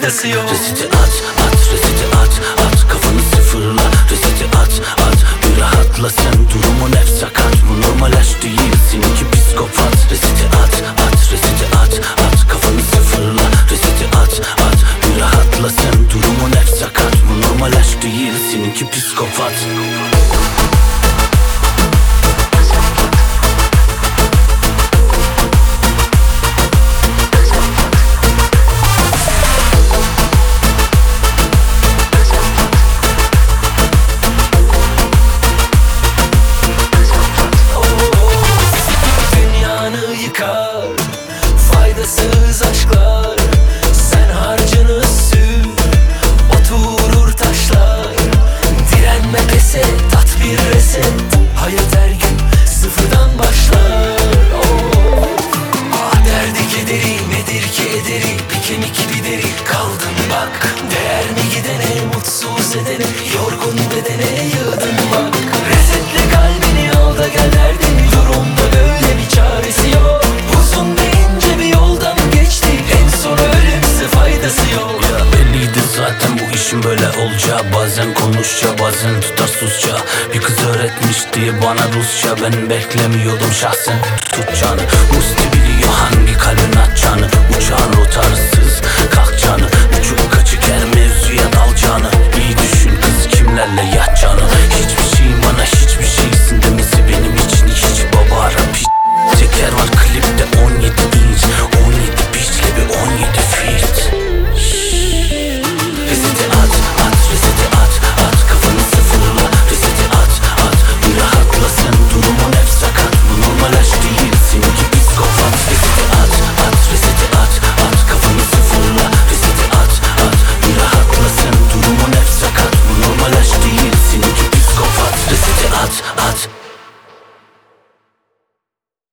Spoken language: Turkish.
faydası yok. Reseti at, reseti at, kafanı sıfırla. Reseti at, bir rahatla sen. Durumun hep sakat, bu normal aşk değil, seninki psikopat. Reseti at, reseti at, kafanı sıfırla. Reseti at, bir rahatla sen. Durumun hep sakat, bu normal aşk değil, seninki psikopat. Faydasız aşklar, sen harcını sür, oturur taşlar. Direnme pes et, tat bir reset. Hayat her gün sıfırdan başlar. Derdi kederi nedir ki ederi, bir kemik bir deri kaldın bak. Değer mi gidene, mutsuz edene, yorgun bedene yığdın bak. Resetle kalbini al da gel derdini, durumda böyle bir çaresi yok. Uzun ve ince bir yoldan geçtik, en son ölümse faydası yok. Ya belliydi zaten bu işin böyle olacağı. Bazen konuşça, bazen tutarsızca. Bir kız öğretmişti bana Rusça, ben beklemiyordum şahsen tutacağını. Musti biliyor hangi kalbin atacağını. Uçağın rotarsız kalkacağını, uçup kaçık her mevzuya dalacağını. İyi düşün